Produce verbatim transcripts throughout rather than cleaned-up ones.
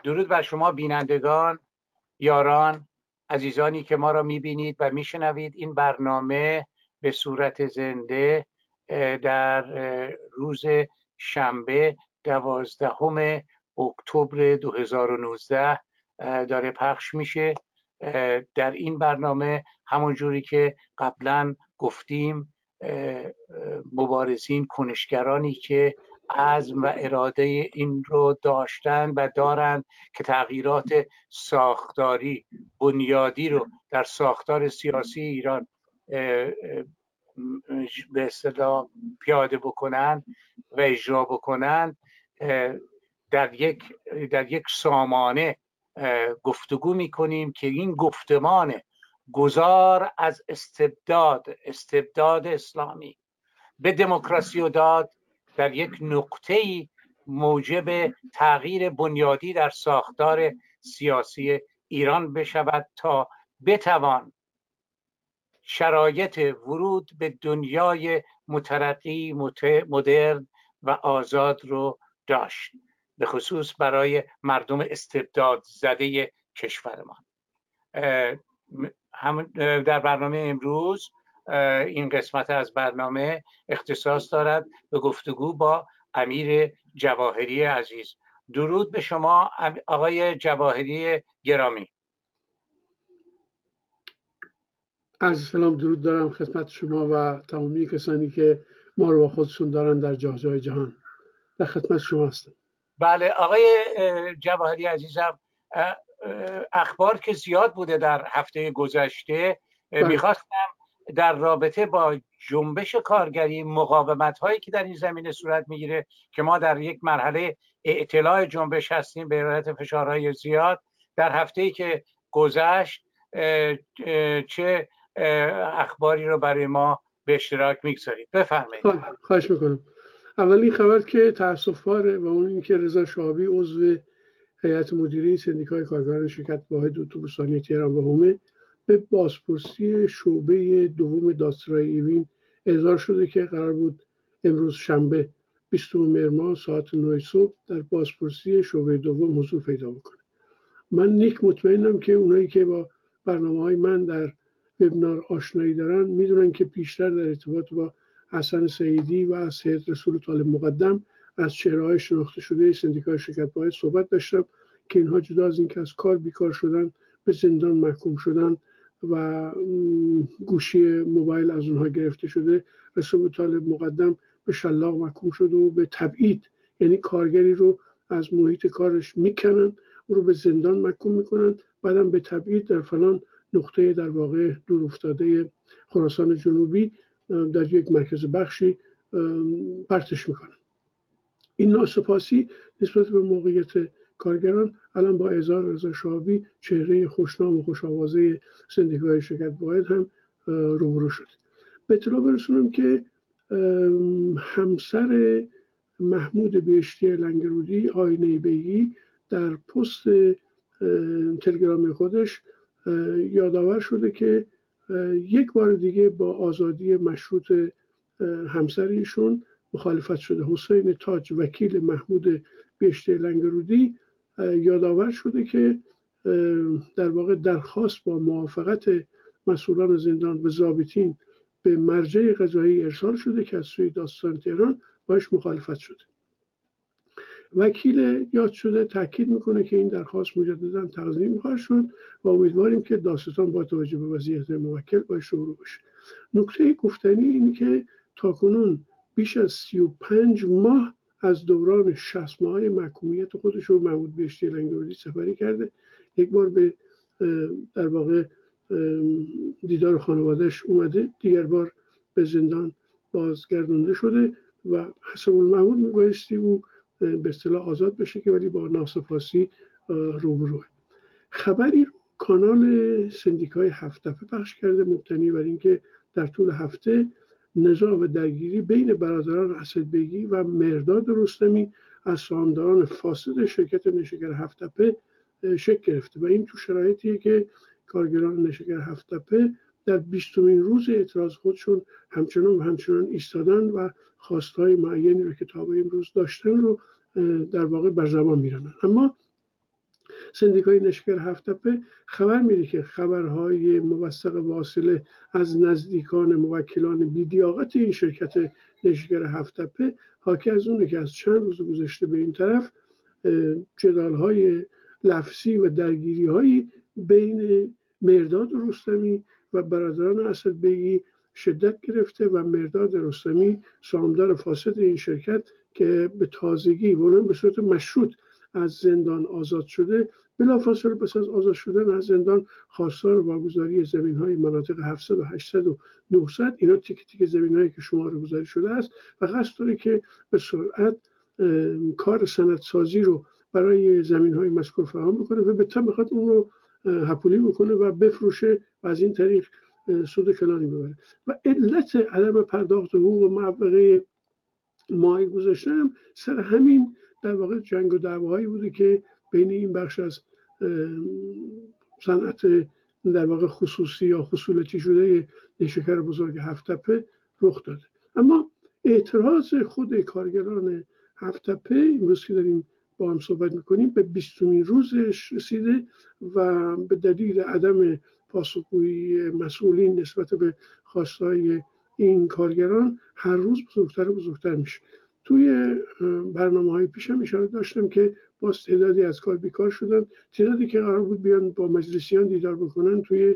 درود بر شما بینندگان، یاران، عزیزانی که ما را میبینید و میشنوید. این برنامه به صورت زنده در روز شنبه دوازدهم اکتبر دو هزار و نوزده داره پخش میشه. در این برنامه همونجوری که قبلا گفتیم مبارزین، کنشگرانی که عزم و اراده این رو داشتن و دارند که تغییرات ساختاری بنیادی رو در ساختار سیاسی ایران به اصطلاح پیاده بکنن و اجرا بکنن، در یک در یک سامانه گفتگو میکنیم که این گفتمان گذار از استبداد استبداد اسلامی به دموکراسی و داد در یک نقطه‌ای موجب تغییر بنیادی در ساختار سیاسی ایران بشود تا بتوان شرایط ورود به دنیای مترقی، مدرن و آزاد رو داشت، به خصوص برای مردم استبداد زده کشورمان. هم در برنامه امروز این قسمت از برنامه اختصاص دارد به گفتگو با امیر جواهری عزیز. درود به شما آقای جواهری گرامی. عرض سلام، درود دارم خدمت شما و تمامی کسانی که ما رو با خودشون دارن در جاهای جهان. در خدمت شما هستم. بله آقای جواهری عزیزم، اخبار که زیاد بوده در هفته گذشته. میخواستم در رابطه با جنبش کارگری، مقاومت هایی که در این زمینه صورت میگیره که ما در یک مرحله اطلاع جنبش هستیم به علت فشارهای زیاد، در هفته‌ای که گذشت چه اخباری رو برای ما به اشتراک میگذارید؟ بفرمایید. خواهش میکنم. اولین خبر که تأسف‌باره و اون این که رضا شعابی عضو هیئت مدیره سندیکای کارگران شرکت واحد اتوبوسرانی تهران و حومه به بازپرسی شعبه دوم دادسرای ایوین احضار شده که قرار بود امروز شنبه بیستم مهر ماه ساعت نه صبح در بازپرسی شعبه دوم حضور پیدا بکنه. من نیک مطمئنم که اونایی که با برنامه‌های من در وبینار آشنایی دارن میدونن که پیشتر در ارتباط با حسن سعیدی و سید رسول طالب مقدم از چهره‌های شناخته شده سندیکای شرکت واحد صحبت داشتم که اینها جدا از اینکه از کار بیکار شدن، به زندان محکوم شدن و گوشی موبایل از اونها گرفته شده، رسول طالب مقدم به شلاق محکوم شده و به تبعید، یعنی کارگری رو از محیط کارش میکنن، او رو به زندان محکوم میکنن، بعدم به تبعید در فلان نقطه در واقع دور افتاده خراسان جنوبی در یک مرکز بخشی پرتش میکنن. این ناسپاسی نسبت به موقعیت کارگران الان با احضار رضا شعابی چهره خوشنام و خوش‌آوازه سندیکای شرکت واحد هم روبرو شد. به اطلاع برسونم که همسر محمود بهشتی لنگرودی، آینه بیگی، در پست تلگرامی خودش یادآور شده که یک بار دیگه با آزادی مشروط همسر ایشون مخالفت شده. حسین تاج، وکیل محمود بهشتی لنگرودی، یادآور شده که در واقع درخواست با موافقت مسئولان زندان و ضابطین به مرجع قضایی ارسال شده که از سوی دادستان تهران باش مخالفت شده. وکیل یاد شده تاکید میکنه که این درخواست مجددا تقدیم خواهد شد و امیدواریم که دادستان با توجه به وضعیت موکل باش روبرو بشه. نکته گفتنی اینه که تاکنون بیش از سی و پنج ماه از دوران شصت ماهه محکومیت خودش رو محمود بهشتی لنگرودی سپری کرده. یک بار به در واقع دیدار خانوادهش اومده، دیگر بار به زندان بازگردونده شده و حسب المعمول میبایستی او به اصطلاح آزاد بشه که ولی با ناسپاسی روبروه. خبری رو کانال سندیکای هفت‌تپه پخش کرده مبتنی بر اینکه در طول هفته نزاع و درگیری بین برادران اسدبیگی و مهرداد رستمی از سهامداران فاسد شرکت نشگر هفت‌تپه شکل گرفته و این تو شرایطیه که کارگران نشگر هفت‌تپه در بیستمین روز اعتراض خودشون همچنان و همچنان ایستادن و خواستهای معینی رو که تا به امروز داشتن رو در واقع بر زبان میرنن. اما سندیکای نشکر هفت‌تپه خبر میده که خبرهای موثق واصله از نزدیکان موکلان بی‌لیاقت این شرکت نشکر هفت‌تپه حاکی از اونه که از چند روز گذشته به این طرف جدال‌های لفظی و درگیری‌هایی بین مرداد رستمی و برادران اسدبیگی شدت گرفته و مرداد رستمی سهامدار فاسد این شرکت که به تازگی و اونم به صورت مشروط از زندان آزاد شده، بلافاصله پس از آزاد شدن از زندان خواستار واگذاری زمین‌های مناطق هفتصد و هشتصد و نهصد، اینا تیک تیک زمین‌هایی که شماره گذاری شده است و قصد داره که به سرعت کار سندسازی رو برای زمین‌های مذکور فراهم بکنه و به طب میخواد اون رو حپولی بکنه و بفروشه و از این طریق سود کلانی ببره. و علت عدم پرداخت حقوق و معوقه ماه گذشته هم سر همین در واقع جنگ و دعواهایی بوده که بین این بخش از صنعت در واقع خصوصی یا خصولتی شده نیشکر بزرگ هفت‌تپه رخ داده. اما اعتراض خود کارگران هفت‌تپه امروز که داریم با هم صحبت میکنیم به بیستمین روزش رسیده و به دلیل عدم پاسخگویی مسئولین نسبت به خواستهای این کارگران هر روز بزرگتر و بزرگتر میشه. توی برنامه های پیشم اشاره داشتم که باز تعدادی از کار بیکار شدن، تعدادی که قرار بود بیان با مجلسیان دیدار بکنن توی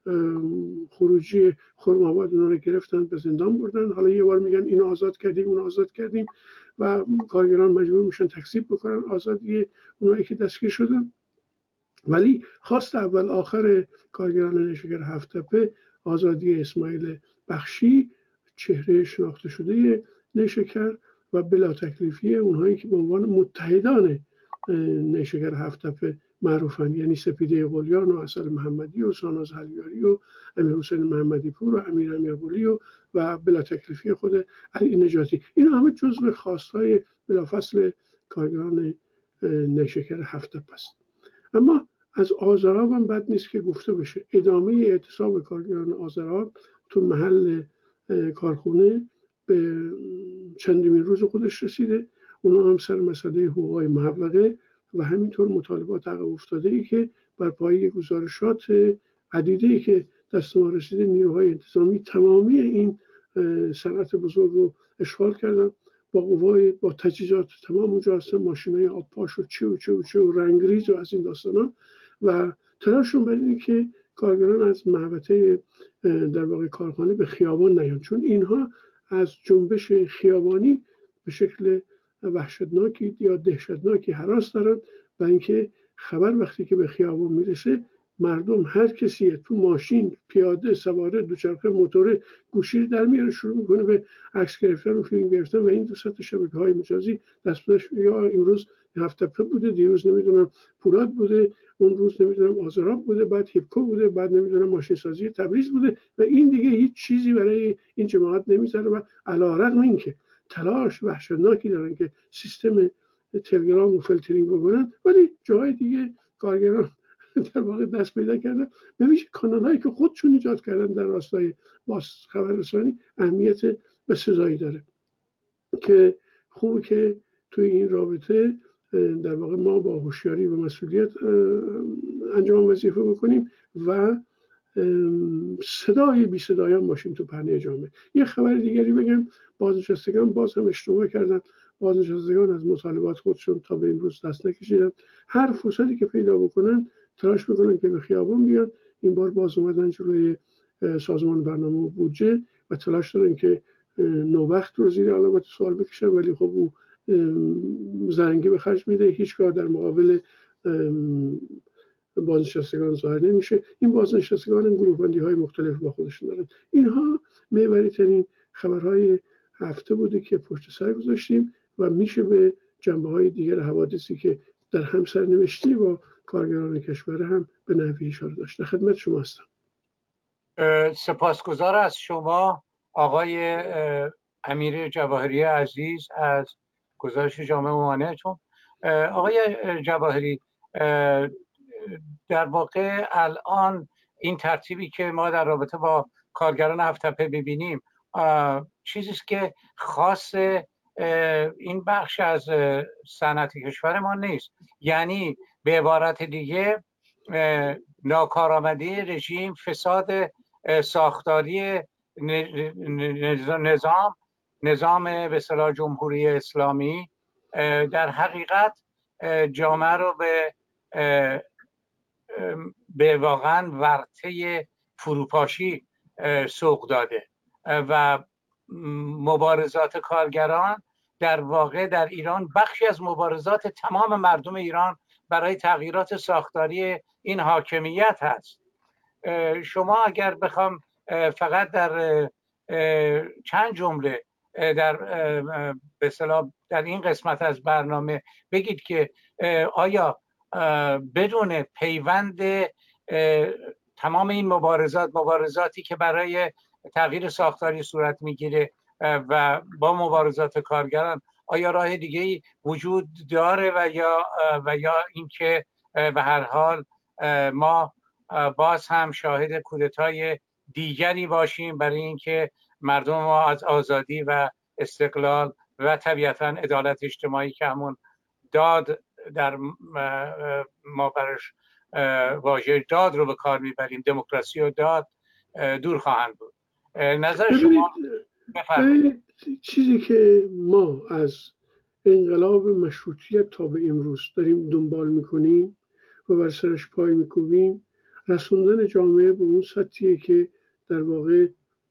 خروجی خرم‌آباد اونا رو گرفتن به زندان بردن. حالا یه بار میگن اینو آزاد کردیم اونو آزاد کردیم و کارگران مجبور میشن تکذیب بکنن آزادی اونایی که دستگیر شدن. ولی خواست اول آخر کارگران نشکر هفت‌تپه آزادی اسماعیل بخشی، چهره شناخته شده نشکر و بلا تکلیفی اونهایی که به عنوان متحدان نشکر هفت‌تپه معروفن، یعنی سپیده قلیان و حسن محمدی و ساناز هلیاری و امیر حسین محمدی پور و امیر امیرقلی و و بلا تکلیفی خود علی نجاتی. اینا همه جزو خواستهای بلافاصله کارگران نشکر هفت‌تپه است. اما از آذراب هم بد نیست که گفته بشه. ادامه اعتصاب کارگران آذراب تو محل کارخونه به چندمین روز خودش رسیده. اونا هم سر مسئله حقوقای معوقه و همینطور مطالبات عقب افتاده ای که بر پایه گزارشات عدیده ای که دست ما رسیده نیروهای انتظامی تمامی این صنعت بزرگ رو اشغال کردن با قوای با تجهیزات تمام اونجا هستن، ماشینای آبپاش و چه و چه و چه و رنگریز و از این داستانا و تلاششون بر اینه که کارگران از محوطه در واقع کارخانه به خیابان نیان، چون اینها از جنبش خیابانی به شکل وحشتناکی یا دهشتناکی هراس دارن و اینکه خبر وقتی که به خیابان میرسه مردم هر کسی تو ماشین، پیاده، سواره، دوچرخه، موتور گوشی در میاره شروع میکنه به عکس گرفتن و فیلم گرفتن و این دوست شبکه‌های مجازی دستش یا امروز هفت‌تپه بوده، دیروز نمیدونم پولاد بوده، اون روز نمیدونم آذراب بوده، بعد هیپکو بوده، بعد نمیدونم ماشین سازی تبریز بوده و این دیگه هیچ چیزی برای این جماعت نمیذاره و علی‌رغم اینکه تلاش وحشتناکی دارن که سیستم تلگرام و فیلترینگ بکنن، ولی جاهای دیگه کارگران در واقع دست پیدا کردن به ویژه کانال‌هایی که خودشون ایجاد کردن در راستای باز خبررسانی اهمیت بسزایی داره که خوبه که توی این رابطه در واقع ما با هوشیاری و مسئولیت انجام وظیفه بکنیم و صدای بی صدایان باشیم تو پهنه جامعه. یه خبر دیگری بگم، بازنشستگان باز هم اشتباه کردن. بازنشستگان از مطالبات خودشون تا به امروز دست نکشیدن، هر فرصتی که پیدا بکنن تلاش میکنن که به خیابان بیان. این بار باز اومدن جلوی سازمان برنامه و بودجه و تلاش دارن که نوبخت رو زیر علامت سوال بکشن، ولی خب او زرنگی به خرج میده، هیچگاه در مقابل بازنشستگان ظاهر نمیشه. این بازنشستگان گروه‌بندی های مختلف با خودشون دارن. اینها محوری ترین خبرهای هفته بوده که پشت سر گذاشتیم و میشه به جنبه های دیگر حوادثی که در همسرنوشتی با کارگران کشور هم به نحوی اشاره داشت. خدمت شما هستم. سپاسگزار از شما آقای امیر جواهری عزیز از گزارش جامع ممانعتون. آقای جواهری، در واقع الان این ترتیبی که ما در رابطه با کارگران هفت‌تپه ببینیم چیزیست که خاص این بخش از صنعت کشور ما نیست. یعنی به عبارت دیگه ناکارآمدی رژیم، فساد ساختاری نظام نظام به اصطلاح جمهوری اسلامی در حقیقت جامعه رو به به واقعا ورطه فروپاشی سوق داده و مبارزات کارگران در واقع در ایران بخشی از مبارزات تمام مردم ایران برای تغییرات ساختاری این حاکمیت هست. شما اگر بخوام فقط در چند جمله در به اصطلاح در این قسمت از برنامه بگید که آیا بدون پیوند تمام این مبارزات مبارزاتی که برای تغییر ساختاری صورت میگیره و با مبارزات کارگران، آیا راه دیگه‌ای وجود داره و یا و یا اینکه به هر حال ما باز هم شاهد کودتای دیگری باشیم برای اینکه مردم ما از آزادی و استقلال و طبیعتاً عدالت اجتماعی که همون داد در ما برش واژه داد رو به کار میبریم، دموکراسی و داد، دور خواهند بود. نظر شما بفرمایید. چیزی که ما از انقلاب مشروطیت تا به امروز داریم دنبال میکنیم و بر سرش پای میکوبیم، رسوندن جامعه به اون سطحیه که در واقع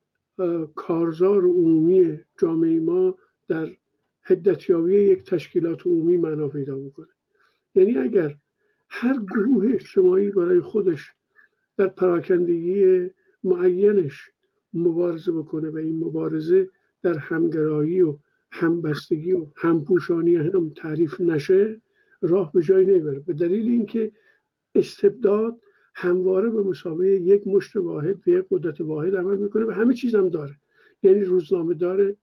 کارزار عمومی جامعه ما در هدتیابی یک تشکیلات عمومی معنا پیدا میکنه. یعنی اگر هر گروه اجتماعی برای خودش در پراکندگی معینش مبارزه بکنه و این مبارزه در همگرایی و همبستگی و همپوشانی هم تعریف نشه، راه به جای نمیبره. به دلیل اینکه استبداد همواره به مسابقه یک مشت واحد و یک قدرت واحد عمل میکنه و همه چیز هم داره. یعنی روزنامه داره،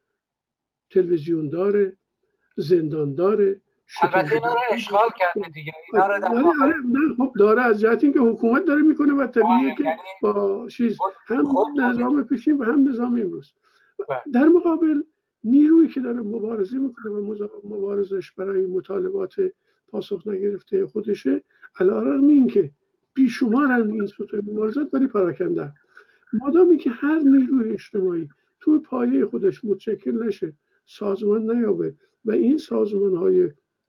تلویزیون داره، زندان داره. البته اینا رو اشغال کرده دیگه. اینا رو در آره آره نه خب داره، از جهت اینکه حکومت داره میکنه و طبیعیه که با چیز هم نظام پیشین و هم نظام امروز. در مقابل نیرویی که داره مبارزه میکنه و مبارزش برای مطالبات پاسخ نگرفته خودشه، علی‌رغم اینکه بیشمارن این سطح مبارزات ولی پراکنده. مادامی که هر نیروی اجتماعی تو پایه خودش متشکل نشه، سازمان نیابه و این سازمان های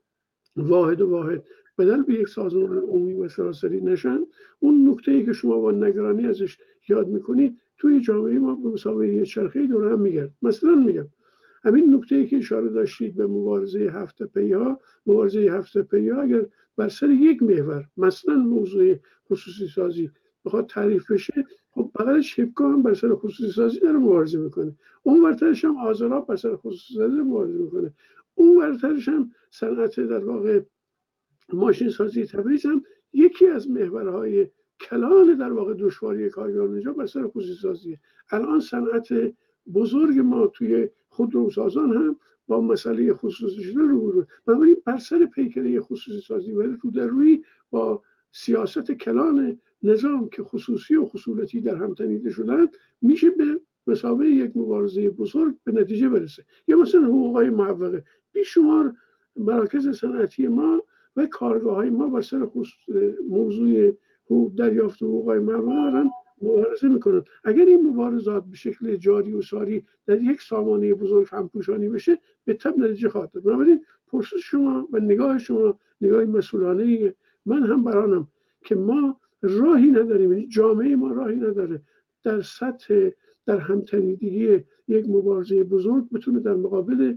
واحد و واحد بدل به یک سازمان عمومی و سراسری نشن، اون نکته‌ای که شما با نگرانی ازش یاد میکنید توی جامعه ما به مسابقه چرخه دور هم میگرد. مثلا میگم همین نکته‌ای که اشاره داشتید به مبارزه هفت پی‌ها، مبارزه هفت پی‌ها اگر بر سر یک محور مثلا موضوع خصوصی سازی بخواد تعریف بشه، خب بغلش هپکا هم بر سر خصوصی سازی داره مبارزه میکنه، اون ورترش هم آزاراب بر سر خصوصی سازی مبارزه میکنه، اون ورترش هم صنعت در واقع ماشین سازی تبریز هم یکی از محورهای کلان در واقع دشواری کارگران اینجا بر سر خصوصی سازیه. الان صنعت بزرگ ما توی خودروسازان هم با مسئله خصوصی شده روبروه. بنابراین بر سر پیکره خصوصی سازی و رو در روی با سیاست کلان نظام که خصوصی و خصولتی در هم تنیده شدن میشه به مسابقه یک مبارزه بزرگ به نتیجه برسه. یا مثلا حقوق‌های معوقه، بیشمار مراکز صنعتی ما و کارگاه‌های ما بر سر موضوع حقوق دریافت حقوق‌های معوقه دارن مبارزه میکنن. اگر این مبارزات به شکل جاری و ساری در یک سامانه بزرگ همپوشانی بشه، به طب نتیجه خواهد داد. بنابراین پرسش شما و نگاه شما نگاه مسئولانه، من هم برانم که ما راهی نداریم، یعنی جامعه ما راهی نداره در سطح در همتنیدگی یک مبارزه بزرگ بتونه در مقابل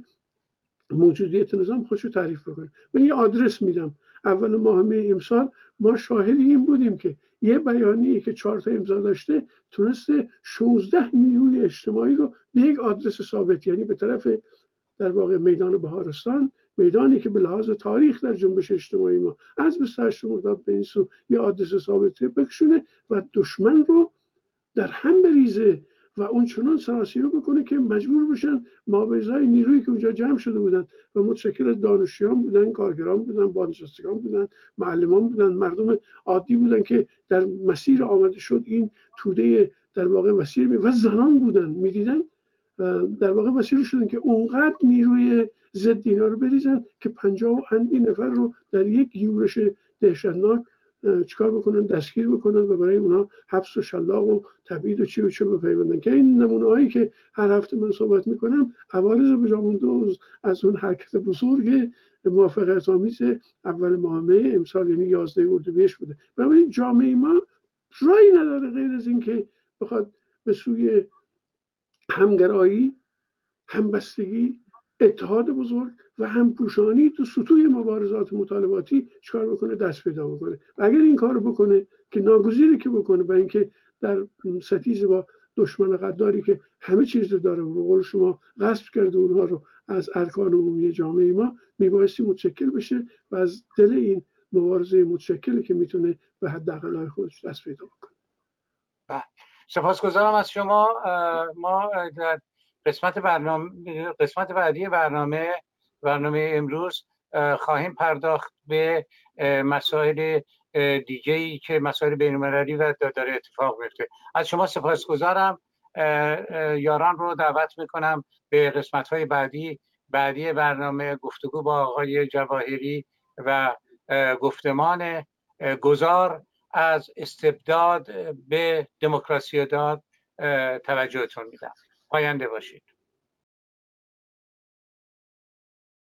موجودیت نظام خودشو تعریف بکنه. من یه آدرس میدم. اول ماه می امسال ما شاهد این بودیم که یه بیانیه که چهار تا امضا داشته تونسته شانزده نیروی اجتماعی رو به یک آدرس ثابت، یعنی به طرف در واقع میدان بهارستان، میدانی که به لحاظ تاریخ در جنبش اجتماعی ما از بیست و هشت مرداد به این سو یه آدرس ثابت بکشونه و دشمن رو در هم بریزه و اون چنان سراسیمه بکنه که مجبور بشن مابعضای نیرویی که اونجا جمع شده بودن و متشکل از دانشجویان بودن، کارگران بودن، بازنشستگان بودن، معلمان بودن، مردم عادی بودن که در مسیر آمده شد این توده در واقع مسیر و زنان بودن، میدیدن در واقع وسیله شدن که اونقدر نیروی ضد اینا رو بریزن که پنجاه و اندی نفر رو در یک یورش دهشتناک چیکار بکنن، دستگیر بکنن و برای اونها حبس و شلاق و تبعید و چی و چی بپیوندن. که این نمونه هایی که هر هفته من صحبت میکنم عوارض به جا مونده از اون حرکت بزرگ موافقت آمیز اول ماه می امسال، یعنی یازده اردیبهشت بوده. بنابراین جامعه ما راهی نداره غیر از این که بخواد به سوی همگرایی، همبستگی، اتحاد بزرگ و همپوشانی تو سطوح مبارزات مطالباتی چیکار بکنه، دست پیدا بکنه. و اگر این کارو بکنه که ناگزیره که بکنه، برای اینکه در ستیز با دشمن غداری که همه چیز رو داره و به قول شما غصب کرده اونها رو از ارکان عمومی جامعه ما، میبایستی متشکل بشه و از دل این مبارزه متشکلی که میتونه به حداقل خودش دست پیدا بکنه. سپاسگزارم از شما. ما در قسمت برنامه قسمت بعدی برنامه برنامه امروز خواهیم پرداخت به مسائل دیگه‌ای که مسائل بین‌المللی و داره اتفاق میفته. از شما سپاسگزارم. یاران رو دعوت میکنم به قسمت‌های بعدی بعدی برنامه گفتگو با آقای جواهری و گفتمان گذار از استبداد به دموکراسی داد توجهتون میدم. پاینده باشید.